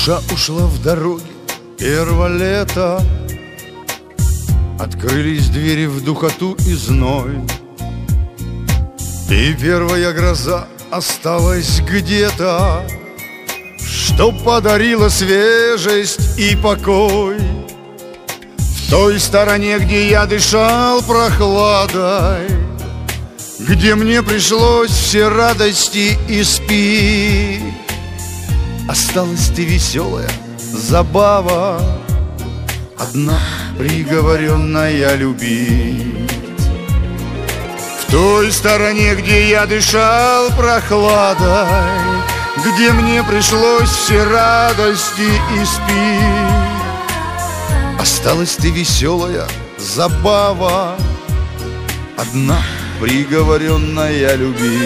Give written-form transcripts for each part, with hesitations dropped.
Душа ушла в дороги первого лета, открылись двери в духоту и зной, и первая гроза осталась где-то, что подарила свежесть и покой. В той стороне, где я дышал прохладой, где мне пришлось все радости испить, осталась ты веселая забава, одна приговоренная любить. В той стороне, где я дышал прохладой, где мне пришлось все радости испить, осталась ты веселая забава, одна приговоренная любить.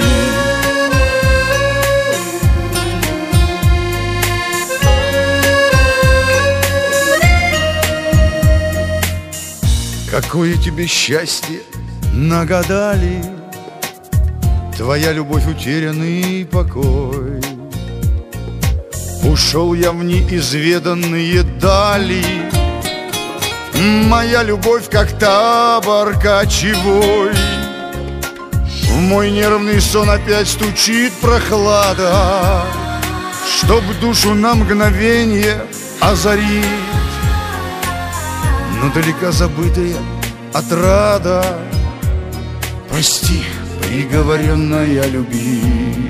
Какое тебе счастье нагадали, твоя любовь, утерянный покой. Ушел я в неизведанные дали, моя любовь, как табор кочевой. В мой нервный сон опять стучит прохлада, чтоб душу на мгновение озарить. Но далека забытая отрада, прости, приговоренная любить.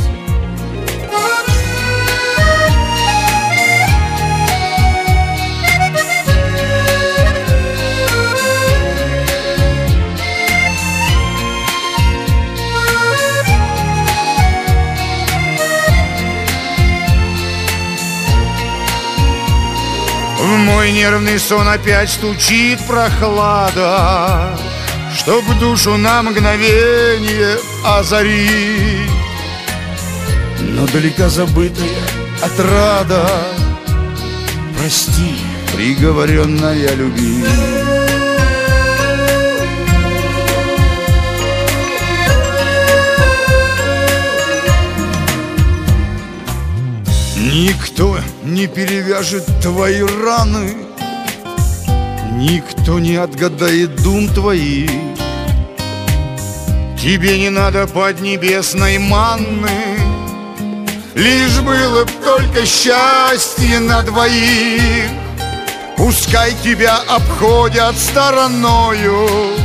В мой нервный сон опять стучит прохлада, чтоб душу на мгновение озарить. Но далека забытая отрада, прости, приговоренная любить. Никто не перевяжет твои раны, никто не отгадает дум твоих. Тебе не надо поднебесной манны, лишь было б только счастье на двоих. Пускай тебя обходят стороною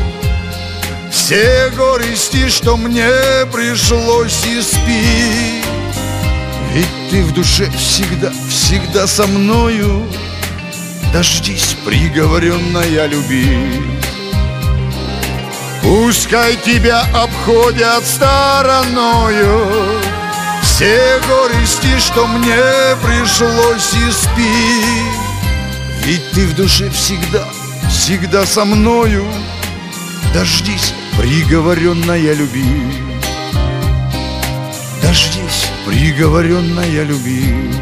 все горести, что мне пришлось испить. Ведь ты в душе всегда, всегда со мною, дождись, приговоренная любить. Пускай тебя обходят стороною все горести, что мне пришлось испить. Ведь ты в душе всегда, всегда со мною, дождись, приговоренная любить. Дождись, приговоренная любить.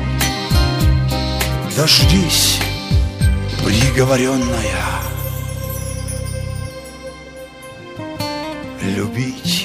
Дождись, приговоренная любить.